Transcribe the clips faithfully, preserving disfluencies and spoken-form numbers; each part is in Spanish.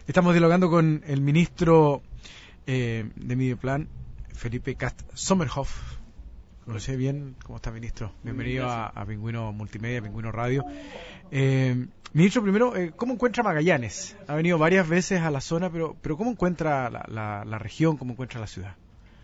Estamos dialogando con el ministro eh, de Mideplan, Felipe Cast Sommerhoff. Lo sé bien. ¿Cómo está, ministro? Bienvenido a, a Pingüino Multimedia, Pingüino Radio. Eh, ministro, primero, eh, ¿cómo encuentra Magallanes? Ha venido varias veces a la zona, pero pero ¿cómo encuentra la, la, la región? ¿Cómo encuentra la ciudad?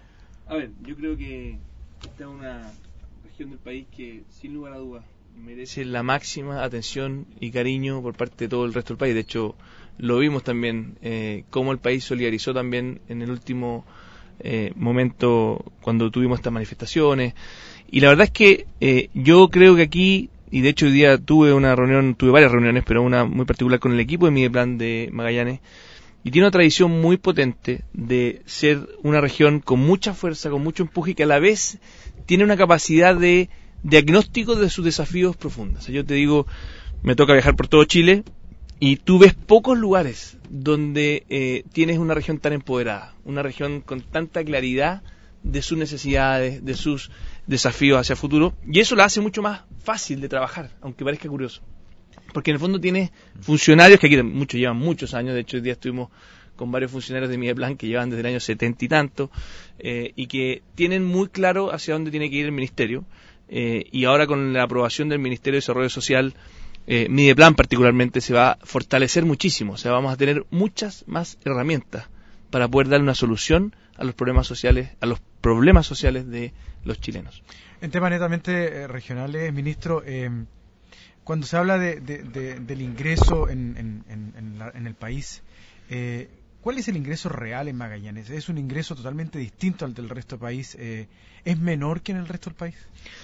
A ver, yo creo que esta es una región del país que, sin lugar a dudas, merece la máxima atención y cariño por parte de todo el resto del país. De hecho, lo vimos también, eh, cómo el país solidarizó también en el último eh, momento cuando tuvimos estas manifestaciones. Y la verdad es que eh, yo creo que aquí, y de hecho hoy día tuve una reunión, tuve varias reuniones, pero una muy particular con el equipo de Mideplan de Magallanes, y tiene una tradición muy potente de ser una región con mucha fuerza, con mucho empuje, y que a la vez tiene una capacidad de diagnóstico de sus desafíos profundos. O sea, yo te digo, me toca viajar por todo Chile y tú ves pocos lugares donde eh, tienes una región tan empoderada, una región con tanta claridad de sus necesidades, de sus desafíos hacia el futuro, y eso la hace mucho más fácil de trabajar, aunque parezca curioso. Porque en el fondo tienes funcionarios que aquí muchos llevan muchos años. De hecho hoy día estuvimos con varios funcionarios de Mideplan que llevan desde el año setenta y tanto, eh, y que tienen muy claro hacia dónde tiene que ir el ministerio. Eh, y ahora con la aprobación del Ministerio de Desarrollo Social, eh, Mideplan particularmente se va a fortalecer muchísimo. O sea, vamos a tener muchas más herramientas para poder dar una solución a los problemas sociales, a los problemas sociales de los chilenos. En temas netamente eh, regionales, ministro, eh, cuando se habla de, de, de, del ingreso en, en, en, en, la, en el país, eh, ¿cuál es el ingreso real en Magallanes? ¿Es un ingreso totalmente distinto al del resto del país? Eh, ¿Es menor que en el resto del país?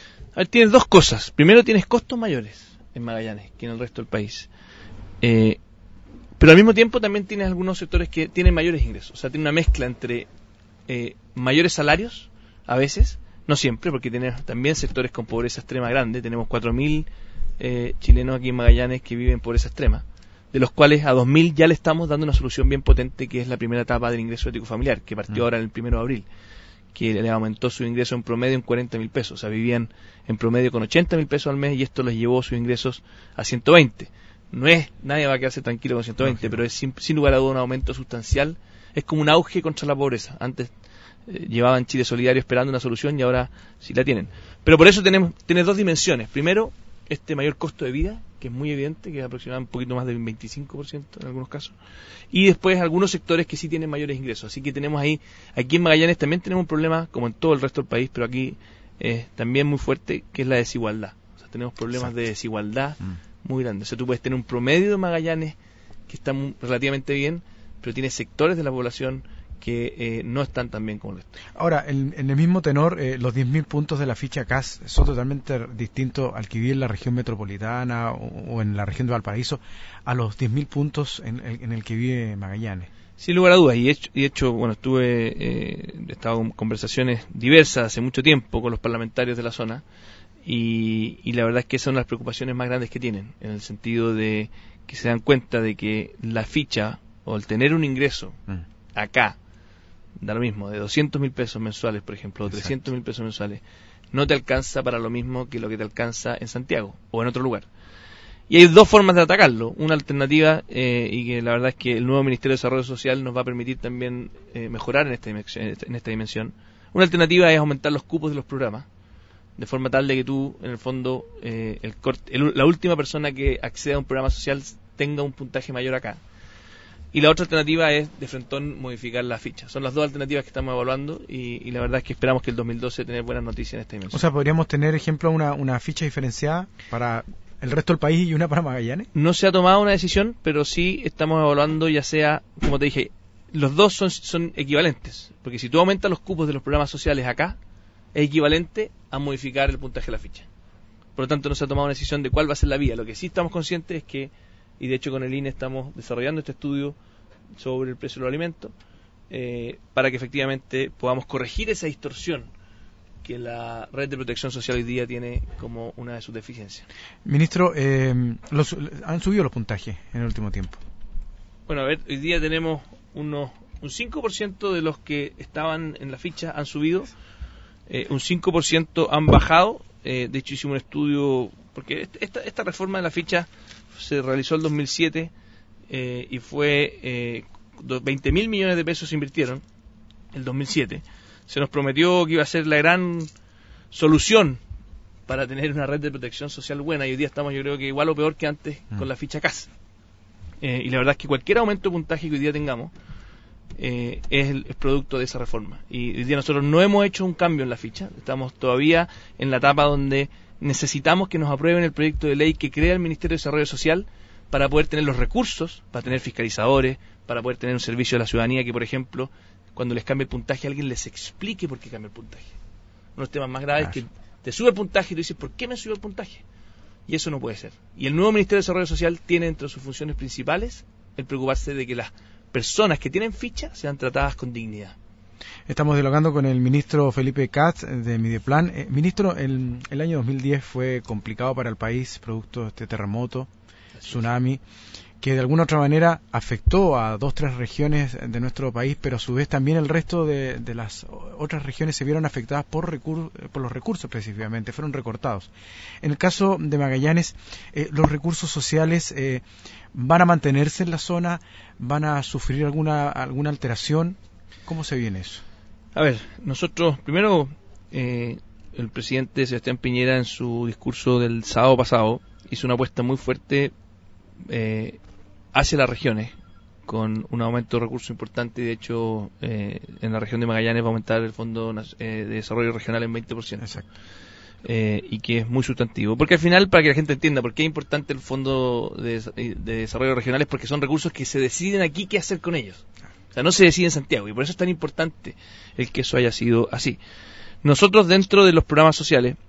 A ver, tienes dos cosas. Primero, tienes costos mayores en Magallanes que en el resto del país. Eh, pero al mismo tiempo también tienes algunos sectores que tienen mayores ingresos. O sea, tiene una mezcla entre eh, mayores salarios, a veces, no siempre, porque tienes también sectores con pobreza extrema grande. Tenemos cuatro mil eh, chilenos aquí en Magallanes que viven en pobreza extrema, de los cuales a dos mil ya le estamos dando una solución bien potente, que es la primera etapa del ingreso ético familiar, que partió mm. ahora el primero de abril, que le aumentó su ingreso en promedio en cuarenta mil pesos. O sea, vivían en promedio con ochenta mil pesos al mes y esto les llevó sus ingresos a ciento veinte. No es, nadie va a quedarse tranquilo con ciento veinte, no, pero es sin, sin lugar a duda un aumento sustancial. Es como un auge contra la pobreza. Antes eh, llevaban Chile Solidario esperando una solución y ahora sí la tienen. Pero por eso tenemos tiene dos dimensiones. Primero, este mayor costo de vida, que es muy evidente, que es aproximadamente un poquito más del veinticinco por ciento en algunos casos, y después algunos sectores que sí tienen mayores ingresos. Así que tenemos ahí, aquí en Magallanes también tenemos un problema, como en todo el resto del país, pero aquí eh, también muy fuerte, que es la desigualdad. O sea, tenemos problemas Exacto. de desigualdad mm. muy grandes. O sea, tú puedes tener un promedio de Magallanes que está muy, relativamente bien, pero tienes sectores de la población que eh, no están tan bien como el resto. Ahora, en, en el mismo tenor, eh, los diez mil puntos de la ficha C A S son totalmente distintos al que vive en la región metropolitana o, o en la región de Valparaíso a los diez mil puntos en, en, en el que vive Magallanes. Sin lugar a dudas, y de hecho, y de hecho bueno, estuve, eh, he estado en conversaciones diversas hace mucho tiempo con los parlamentarios de la zona, y, y la verdad es que son las preocupaciones más grandes que tienen, en el sentido de que se dan cuenta de que la ficha, o el tener un ingreso mm. acá, da lo mismo, de doscientos mil pesos mensuales, por ejemplo, o trescientos mil pesos mensuales, no te alcanza para lo mismo que lo que te alcanza en Santiago o en otro lugar. Y hay dos formas de atacarlo. Una alternativa, eh, y que la verdad es que el nuevo Ministerio de Desarrollo Social nos va a permitir también eh, mejorar en esta, dimensión, en esta dimensión. Una alternativa es aumentar los cupos de los programas, de forma tal de que tú, en el fondo, eh, el corte, el, la última persona que acceda a un programa social tenga un puntaje mayor acá. Y la otra alternativa es, de frentón, modificar la ficha. Son las dos alternativas que estamos evaluando y, y la verdad es que esperamos que el dos mil doce tener buenas noticias en esta dimensión. O sea, ¿podríamos tener, ejemplo, una, una ficha diferenciada para el resto del país y una para Magallanes? No se ha tomado una decisión, pero sí estamos evaluando, ya sea, como te dije, los dos son, son equivalentes. Porque si tú aumentas los cupos de los programas sociales acá, es equivalente a modificar el puntaje de la ficha. Por lo tanto, no se ha tomado una decisión de cuál va a ser la vía. Lo que sí estamos conscientes es que, y de hecho con el I N E estamos desarrollando este estudio sobre el precio de los alimentos, eh, para que efectivamente podamos corregir esa distorsión que la red de protección social hoy día tiene como una de sus deficiencias. Ministro, eh, los, ¿han subido los puntajes en el último tiempo? Bueno, a ver, hoy día tenemos unos un cinco por ciento de los que estaban en la ficha han subido, eh, un cinco por ciento han bajado. Eh, de hecho hicimos un estudio, porque esta, esta reforma de la ficha se realizó en el dos mil siete eh, y fue eh, veinte mil millones de pesos se invirtieron el dos mil siete. Se nos prometió que iba a ser la gran solución para tener una red de protección social buena, y hoy día estamos, yo creo que igual o peor que antes, mm. con la ficha C A S. Eh, y la verdad es que cualquier aumento de puntaje que hoy día tengamos eh, es, el, es producto de esa reforma. Y hoy día nosotros no hemos hecho un cambio en la ficha, estamos todavía en la etapa donde necesitamos que nos aprueben el proyecto de ley que crea el Ministerio de Desarrollo Social para poder tener los recursos, para tener fiscalizadores, para poder tener un servicio a la ciudadanía que, por ejemplo, cuando les cambie el puntaje, alguien les explique por qué cambia el puntaje. Uno de los temas más graves claro. es que te sube el puntaje y tú dices, ¿por qué me subió el puntaje? Y eso no puede ser. Y el nuevo Ministerio de Desarrollo Social tiene entre sus funciones principales el preocuparse de que las personas que tienen ficha sean tratadas con dignidad. Estamos dialogando con el ministro Felipe Katz de Mideplan. Eh, ministro, el, el año dos mil diez fue complicado para el país, producto de este terremoto, tsunami, que de alguna otra manera afectó a dos, tres regiones de nuestro país, pero a su vez también el resto de, de las otras regiones se vieron afectadas por, recur por los recursos específicamente, fueron recortados. En el caso de Magallanes, eh, los recursos sociales eh, van a mantenerse en la zona, van a sufrir alguna, alguna alteración. ¿Cómo se viene eso? A ver, nosotros, primero, eh, el presidente Sebastián Piñera en su discurso del sábado pasado hizo una apuesta muy fuerte eh, hacia las regiones, con un aumento de recursos importante. De hecho, eh, en la región de Magallanes va a aumentar el Fondo eh, de Desarrollo Regional en veinte por ciento. Exacto. Eh, y que es muy sustantivo. Porque al final, para que la gente entienda por qué es importante el Fondo de, de Desarrollo Regional, es porque son recursos que se deciden aquí qué hacer con ellos. O sea, no se decide en Santiago, y por eso es tan importante el que eso haya sido así. Nosotros, dentro de los programas sociales,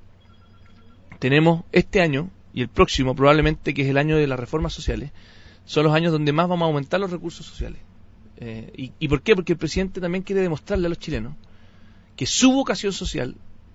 tenemos este año y el próximo, probablemente, que es el año de las reformas sociales, son los años donde más vamos a aumentar los recursos sociales. Eh, y, ¿Y por qué? Porque el presidente también quiere demostrarle a los chilenos que su vocación social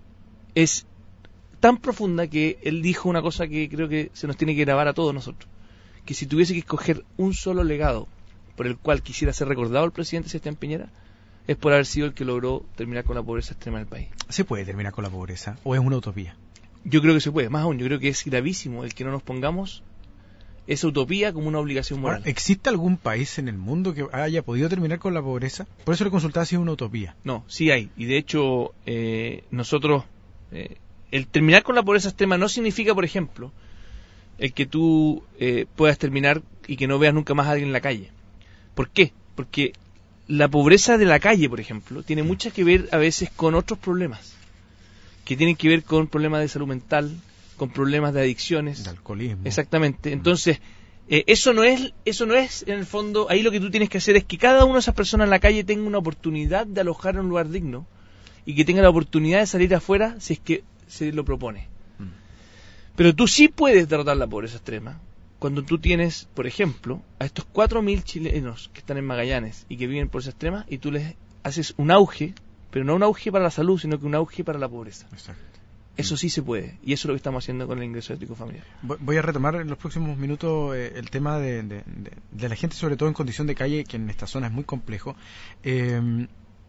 es tan profunda que él dijo una cosa que creo que se nos tiene que grabar a todos nosotros, que si tuviese que escoger un solo legado por el cual quisiera ser recordado el presidente Sebastián Piñera, es por haber sido el que logró terminar con la pobreza extrema del país. ¿Se puede terminar con la pobreza o es una utopía? Yo creo que se puede, más aún, yo creo que es gravísimo el que no nos pongamos esa utopía como una obligación moral. Ahora, ¿existe algún país en el mundo que haya podido terminar con la pobreza? Por eso le consultaba si es una utopía. No, sí hay, y de hecho eh, nosotros, eh, el terminar con la pobreza extrema no significa, por ejemplo, el que tú eh, puedas terminar y que no veas nunca más a alguien en la calle. ¿Por qué? Porque la pobreza de la calle, por ejemplo, tiene mucho que ver a veces con otros problemas, que tienen que ver con problemas de salud mental, con problemas de adicciones, de alcoholismo. Exactamente. Entonces, eh, eso no es, eso no es en el fondo. Ahí lo que tú tienes que hacer es que cada una de esas personas en la calle tenga una oportunidad de alojar en un lugar digno y que tenga la oportunidad de salir afuera si es que se lo propone. Mm. Pero tú sí puedes derrotar la pobreza extrema cuando tú tienes, por ejemplo, a estos cuatro mil chilenos que están en Magallanes y que viven en pobreza extrema, y tú les haces un auge, pero no un auge para la salud, sino que un auge para la pobreza. Exacto. Eso sí se puede, y eso es lo que estamos haciendo con el ingreso ético familiar. Voy a retomar en los próximos minutos eh, el tema de, de, de, de la gente, sobre todo en condición de calle, que en esta zona es muy complejo. Eh,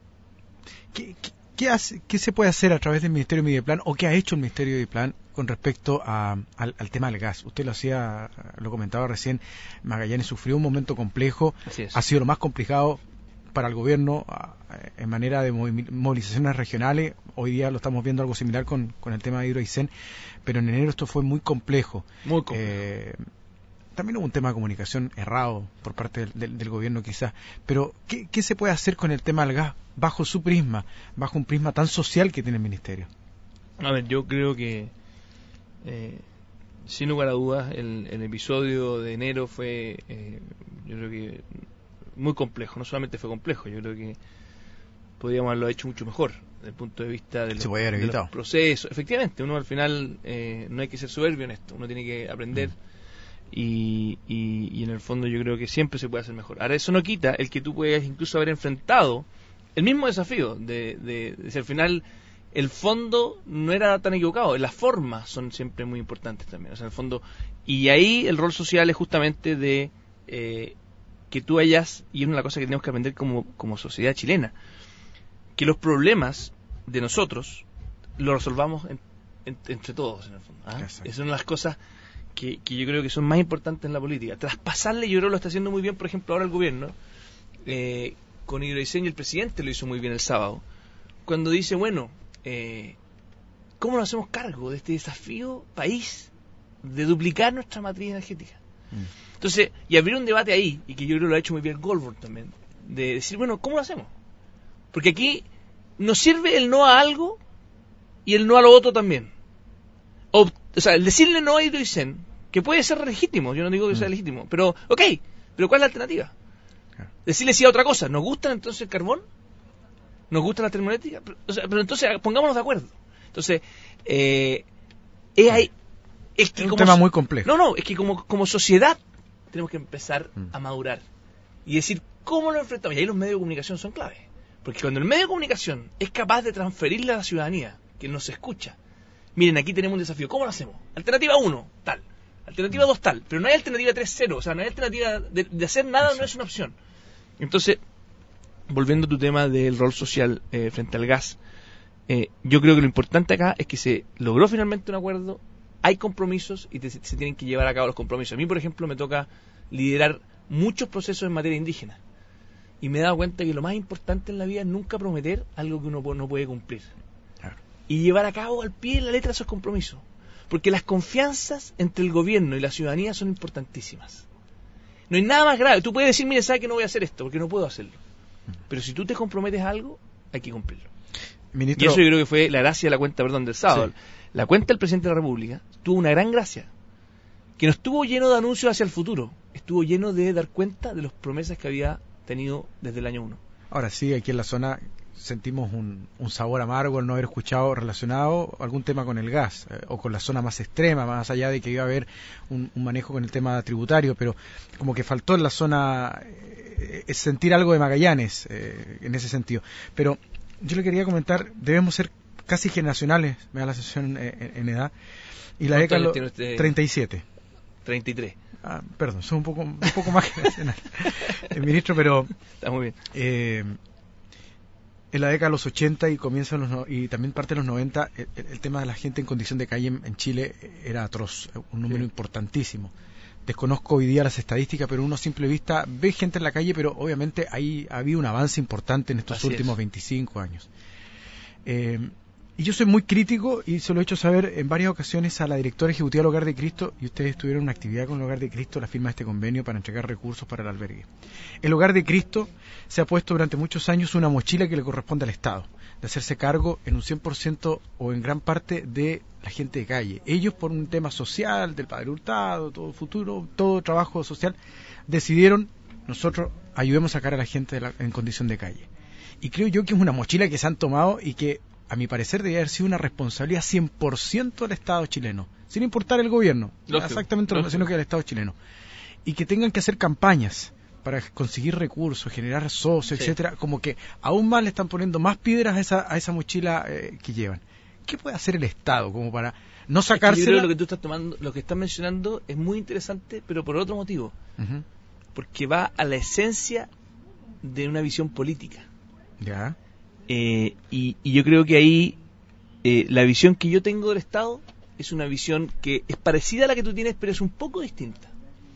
¿qué, qué, qué, hace, ¿Qué se puede hacer a través del Ministerio de Mideplan, o qué ha hecho el Ministerio de Mideplan con respecto a, al, al tema del gas? Usted lo hacía, lo comentaba recién, Magallanes sufrió un momento complejo, ha sido lo más complicado para el gobierno en manera de movilizaciones regionales. Hoy día lo estamos viendo algo similar con, con el tema de Hidroaicén, pero en enero esto fue muy complejo. Muy complejo. Eh, también hubo un tema de comunicación errado por parte del, del, del gobierno quizás, pero ¿qué, ¿qué se puede hacer con el tema del gas bajo su prisma, bajo un prisma tan social que tiene el Ministerio? A ver, yo creo que eh, sin lugar a dudas el, el episodio de enero fue, eh, yo creo que muy complejo. No solamente fue complejo, yo creo que podríamos haberlo hecho mucho mejor desde el punto de vista de los, de los procesos. Efectivamente, uno al final eh, no hay que ser soberbio en esto, uno tiene que aprender. Mm. Y, y, y en el fondo yo creo que siempre se puede hacer mejor. Ahora, eso no quita el que tú puedas incluso haber enfrentado el mismo desafío de, de, de si al final el fondo no era tan equivocado, las formas son siempre muy importantes también. O sea, en el fondo, y ahí el rol social es justamente de eh, que tú hayas, y es una cosa que tenemos que aprender como, como sociedad chilena, que los problemas de nosotros los resolvamos en, en, entre todos, en el fondo. ¿ah? Esas son las cosas que, que yo creo que son más importantes en la política. Traspasarle, yo creo que lo está haciendo muy bien, por ejemplo, ahora el gobierno, eh, con hidrodiseño, el presidente lo hizo muy bien el sábado, cuando dice, bueno, eh, ¿cómo nos hacemos cargo de este desafío país de duplicar nuestra matriz energética? Mm. Entonces, y abrir un debate ahí, y que yo creo que lo ha hecho muy bien Goldberg también, de decir, bueno, ¿cómo lo hacemos? Porque aquí nos sirve el no a algo y el no a lo otro también. O, o sea, el decirle no a hidrogen, que puede ser legítimo, yo no digo que mm. sea legítimo, pero, ok, pero ¿cuál es la alternativa? Claro. Decirle sí a otra cosa, ¿nos gusta entonces el carbón? ¿Nos gusta la termoeléctrica? Pero, o sea, pero entonces pongámonos de acuerdo. Entonces, eh, es, ahí, es, que es un como, tema muy complejo. No, no, es que como, como sociedad tenemos que empezar mm. a madurar y decir cómo lo enfrentamos. Y ahí los medios de comunicación son clave. Porque cuando el medio de comunicación es capaz de transferirle a la ciudadanía, que nos escucha, miren, aquí tenemos un desafío, ¿cómo lo hacemos? Alternativa uno, tal. Alternativa dos, tal. Pero no hay alternativa tres, cero. O sea, no hay alternativa de, de hacer nada, sí. No es una opción. Entonces, volviendo a tu tema del rol social eh, frente al gas, eh, yo creo que lo importante acá es que se logró finalmente un acuerdo, hay compromisos y te, se tienen que llevar a cabo los compromisos. A mí, por ejemplo, me toca liderar muchos procesos en materia indígena. Y me he dado cuenta que lo más importante en la vida es nunca prometer algo que uno no puede cumplir. Claro. Y llevar a cabo al pie de la letra esos compromisos. Porque las confianzas entre el gobierno y la ciudadanía son importantísimas. No hay nada más grave. Tú puedes decir, mire, ¿sabes que no voy a hacer esto? Porque no puedo hacerlo. Pero si tú te comprometes a algo, hay que cumplirlo. Ministro, y eso yo creo que fue la gracia de la cuenta, perdón, del sábado. Sí. La cuenta del presidente de la República tuvo una gran gracia. Que no estuvo lleno de anuncios hacia el futuro. Estuvo lleno de dar cuenta de las promesas que había tenido desde el año uno. Ahora sí, aquí en la zona sentimos un, un sabor amargo al no haber escuchado relacionado algún tema con el gas eh, o con la zona más extrema, más allá de que iba a haber un, un manejo con el tema tributario, pero como que faltó en la zona eh, sentir algo de Magallanes eh, en ese sentido. Pero yo le quería comentar, debemos ser casi generacionales, me da la sensación eh, en, en edad, y la década tiene usted? treinta y siete. treinta y tres. Ah, perdón, soy un poco un poco más generacional, el ministro, pero está muy bien. Eh, en la década de los ochenta y comienzan los no, y también parte de los noventa, el, el tema de la gente en condición de calle en, en Chile era atroz, un número sí. importantísimo. Desconozco hoy día las estadísticas, pero uno a simple vista ve gente en la calle, pero obviamente ahí ha habido un avance importante en estos Así últimos es. veinticinco años. Eh, Y yo soy muy crítico y se lo he hecho saber en varias ocasiones a la directora ejecutiva del Hogar de Cristo, y ustedes tuvieron una actividad con el Hogar de Cristo, la firma de este convenio para entregar recursos para el albergue. El Hogar de Cristo se ha puesto durante muchos años una mochila que le corresponde al Estado, de hacerse cargo en un cien por ciento o en gran parte de la gente de calle. Ellos, por un tema social, del Padre Hurtado, todo futuro, todo trabajo social, decidieron, nosotros ayudemos a sacar a la gente de la, en condición de calle. Y creo yo que es una mochila que se han tomado y que a mi parecer debería haber sido una responsabilidad cien por ciento del Estado chileno, sin importar el gobierno, Lógico. exactamente lo mismo que el Estado chileno, y que tengan que hacer campañas para conseguir recursos, generar socios, sí. etcétera, como que aún más le están poniendo más piedras a esa, a esa mochila eh, que llevan. ¿Qué puede hacer el Estado como para no sacarse? Yo creo que lo que tú estás tomando, lo que estás mencionando es muy interesante, pero por otro motivo, uh-huh. porque va a la esencia de una visión política. Ya. Eh, y, y yo creo que ahí eh, la visión que yo tengo del Estado es una visión que es parecida a la que tú tienes, pero es un poco distinta.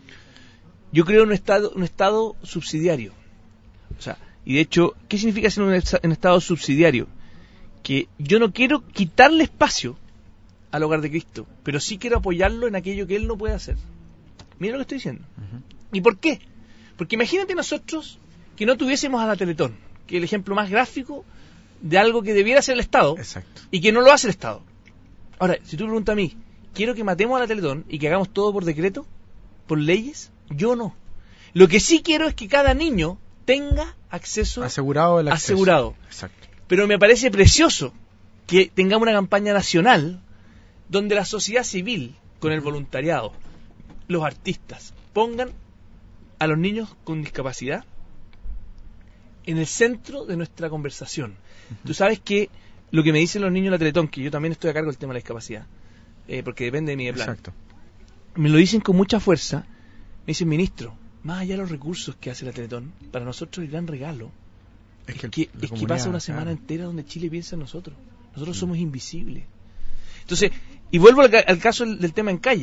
Yo creo en un Estado, un estado subsidiario. O sea, y de hecho, ¿qué significa ser un, un Estado subsidiario? Que yo no quiero quitarle espacio al Hogar de Cristo, pero sí quiero apoyarlo en aquello que él no puede hacer. Mira lo que estoy diciendo. Uh-huh. ¿Y por qué? Porque imagínate nosotros que no tuviésemos a la Teletón, que es el ejemplo más gráfico de algo que debiera hacer el Estado. Exacto. Y que no lo hace el Estado. Ahora, si tú me preguntas a mí, ¿quiero que matemos a la Teletón y que hagamos todo por decreto? ¿Por leyes? Yo no. Lo que sí quiero es que cada niño tenga acceso asegurado el acceso. Asegurado. Exacto. Pero me parece precioso que tengamos una campaña nacional donde la sociedad civil, con el voluntariado, los artistas, pongan a los niños con discapacidad en el centro de nuestra conversación. Uh-huh. Tú sabes que lo que me dicen los niños de la Teletón, que yo también estoy a cargo del tema de la discapacidad, eh, porque depende de mi plan. Exacto. Me lo dicen con mucha fuerza. Me dicen, ministro, más allá de los recursos que hace la Teletón, para nosotros el gran regalo es, es que, que, es que pasa una semana claro. entera donde Chile piensa en nosotros. Nosotros sí. somos invisibles. Entonces, y vuelvo al, al caso del, del tema en calle.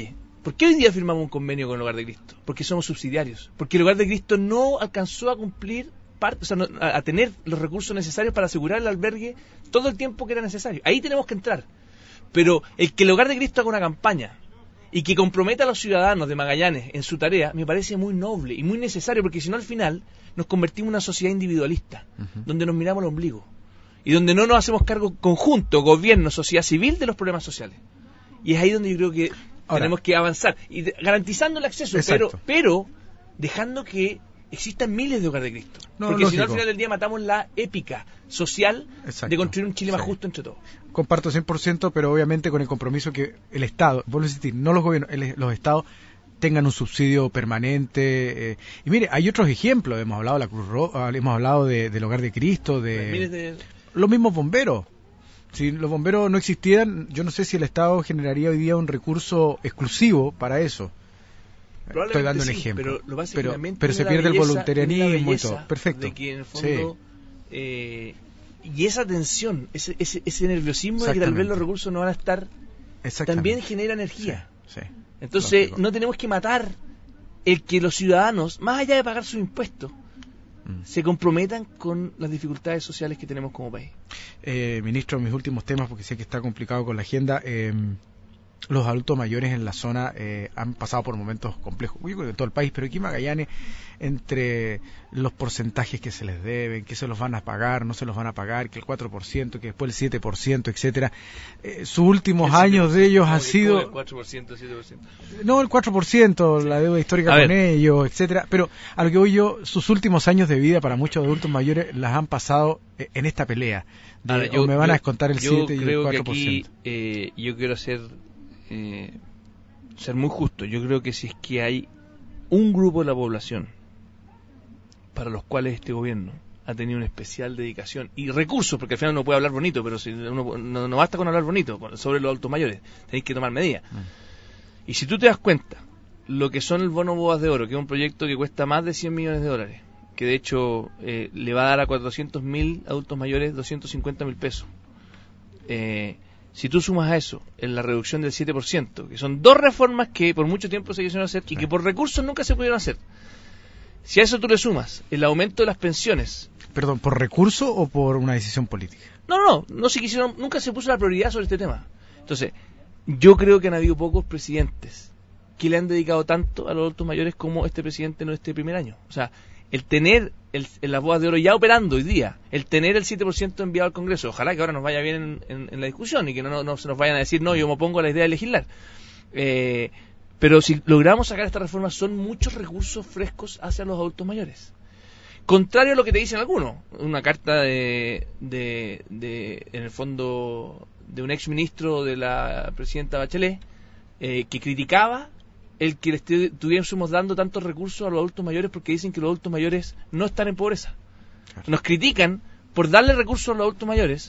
¿Por qué hoy día firmamos un convenio con el Hogar de Cristo? Porque somos subsidiarios. Porque el Hogar de Cristo no alcanzó a cumplir, parte, o sea, no, a, a tener los recursos necesarios para asegurar el albergue todo el tiempo que era necesario. Ahí tenemos que entrar. Pero el que el Hogar de Cristo haga una campaña y que comprometa a los ciudadanos de Magallanes en su tarea, me parece muy noble y muy necesario, porque si no al final nos convertimos en una sociedad individualista, uh-huh. donde nos miramos el ombligo y donde no nos hacemos cargo conjunto, gobierno, sociedad civil, de los problemas sociales. Y es ahí donde yo creo que Ahora, tenemos que avanzar, y de, garantizando el acceso, pero, pero dejando que existan miles de Hogar de Cristo. No, porque lógico. Si no, al final del día matamos la épica social Exacto. de construir un Chile más sí. justo entre todos. Comparto cien por ciento, pero obviamente con el compromiso que el Estado, vuelvo a insistir, no los gobiernos, el, los Estados tengan un subsidio permanente. Eh, y mire, hay otros ejemplos, hemos hablado de la Cruz Roja, hemos hablado de, del Hogar de Cristo, de, de los mismos bomberos. Si los bomberos no existieran, yo no sé si el Estado generaría hoy día un recurso exclusivo para eso. Estoy dando un sí, ejemplo. Pero, lo pero, pero se pierde belleza, el voluntarismo y todo. Perfecto. De que en el fondo, sí. eh, y esa tensión, ese, ese, ese nerviosismo de que tal vez los recursos no van a estar, también genera energía. Sí, sí. Entonces, Lógico. no tenemos que matar el que los ciudadanos, más allá de pagar sus impuestos, mm. se comprometan con las dificultades sociales que tenemos como país. Eh, ministro, mis últimos temas, porque sé que está complicado con la agenda. Eh, los adultos mayores en la zona eh, han pasado por momentos complejos, yo creo que en todo el país, pero aquí en Magallanes, entre los porcentajes que se les deben, que se los van a pagar, no se los van a pagar, que el cuatro por ciento, que después el siete por ciento, etcétera, eh, sus últimos el años de ellos ha sido... El cuatro por ciento, siete por ciento. No, el cuatro por ciento, sí. La deuda histórica a con ver. ellos, etcétera, pero a lo que voy yo, sus últimos años de vida para muchos adultos mayores las han pasado en esta pelea. De, Ahora, yo, o me van yo, a descontar el siete y el cuatro por ciento. Yo creo que aquí eh, yo quiero hacer... Eh, ser muy justo. Yo creo que si es que hay un grupo de la población para los cuales este gobierno ha tenido una especial dedicación y recursos, porque al final uno puede hablar bonito, pero si uno, no, no basta con hablar bonito sobre los adultos mayores, tenéis que tomar medidas. Mm. Y si tú te das cuenta lo que son el bono Bodas de Oro, que es un proyecto que cuesta más de cien millones de dólares, que de hecho eh, le va a dar a cuatrocientos mil adultos mayores doscientos cincuenta mil pesos, eh si tú sumas a eso en la reducción del siete por ciento, que son dos reformas que por mucho tiempo se quisieron hacer y que por recursos nunca se pudieron hacer, si a eso tú le sumas el aumento de las pensiones... Perdón, ¿por recurso o por una decisión política? No, no, no, no se quisieron, nunca se puso la prioridad sobre este tema. Entonces, yo creo que han habido pocos presidentes que le han dedicado tanto a los adultos mayores como este presidente en este primer año. O sea, el tener el, el, las bodas de oro ya operando hoy día, el tener el siete por ciento enviado al Congreso, ojalá que ahora nos vaya bien en, en, en la discusión y que no, no, no se nos vayan a decir, no, yo me opongo a la idea de legislar. Eh, pero si logramos sacar esta reforma, son muchos recursos frescos hacia los adultos mayores. Contrario a lo que te dicen algunos, una carta de, de, de en el fondo, de un ex ministro de la presidenta Bachelet, eh, que criticaba el que le estuviésemos dando tantos recursos a los adultos mayores, porque dicen que los adultos mayores no están en pobreza. Claro. Nos critican por darle recursos a los adultos mayores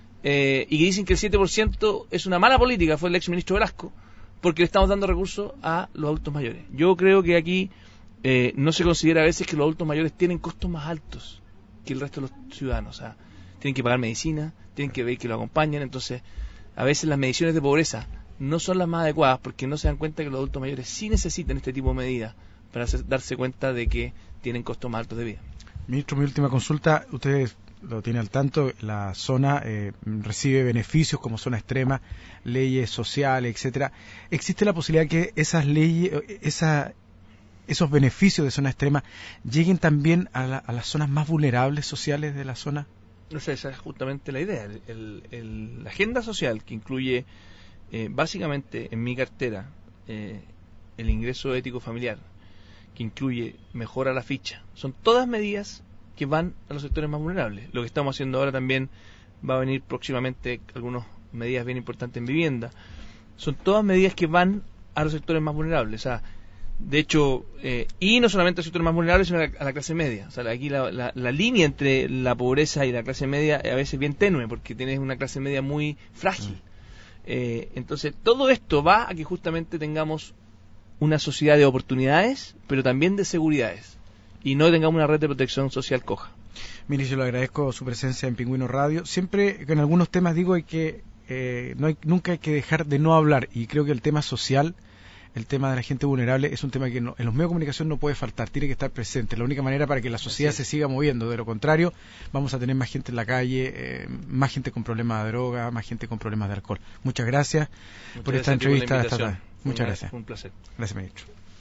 eh, y que dicen que el siete por ciento es una mala política, fue el ex ministro Velasco, porque le estamos dando recursos a los adultos mayores. Yo creo que aquí eh, no se considera a veces que los adultos mayores tienen costos más altos que el resto de los ciudadanos. O sea, tienen que pagar medicina, tienen que ver que lo acompañen, entonces a veces las mediciones de pobreza no son las más adecuadas porque no se dan cuenta que los adultos mayores sí necesitan este tipo de medidas para hacer, darse cuenta de que tienen costos más altos de vida. Ministro, mi última consulta, usted lo tiene al tanto, la zona eh, recibe beneficios como zona extrema, leyes sociales, etcétera. ¿Existe la posibilidad que esas leyes, esa, esos beneficios de zona extrema lleguen también a, la, a las zonas más vulnerables sociales de la zona? No sé, esa es justamente la idea. El, el, el, la agenda social que incluye Eh, básicamente en mi cartera eh, el ingreso ético familiar, que incluye mejora la ficha, son todas medidas que van a los sectores más vulnerables. Lo que estamos haciendo ahora también va a venir próximamente, algunas medidas bien importantes en vivienda, son todas medidas que van a los sectores más vulnerables. O sea, de hecho, eh, y no solamente a los sectores más vulnerables, sino a la, a la clase media. O sea, aquí la, la, la línea entre la pobreza y la clase media a veces es bien tenue, porque tienes una clase media muy frágil. Mm. Eh, entonces todo esto va a que justamente tengamos una sociedad de oportunidades, pero también de seguridades, y no tengamos una red de protección social coja. Mire, yo le agradezco su presencia en Pingüino Radio. Siempre en algunos temas digo hay que eh, no hay, nunca hay que dejar de no hablar, y creo que el tema social el tema de la gente vulnerable es un tema que no, en los medios de comunicación no puede faltar, tiene que estar presente. La única manera para que la sociedad se siga moviendo. De lo contrario, vamos a tener más gente en la calle, eh, más gente con problemas de droga, más gente con problemas de alcohol. Muchas gracias Muchas por gracias esta entrevista por esta tarde. Muchas una, gracias. Un placer. Gracias, ministro.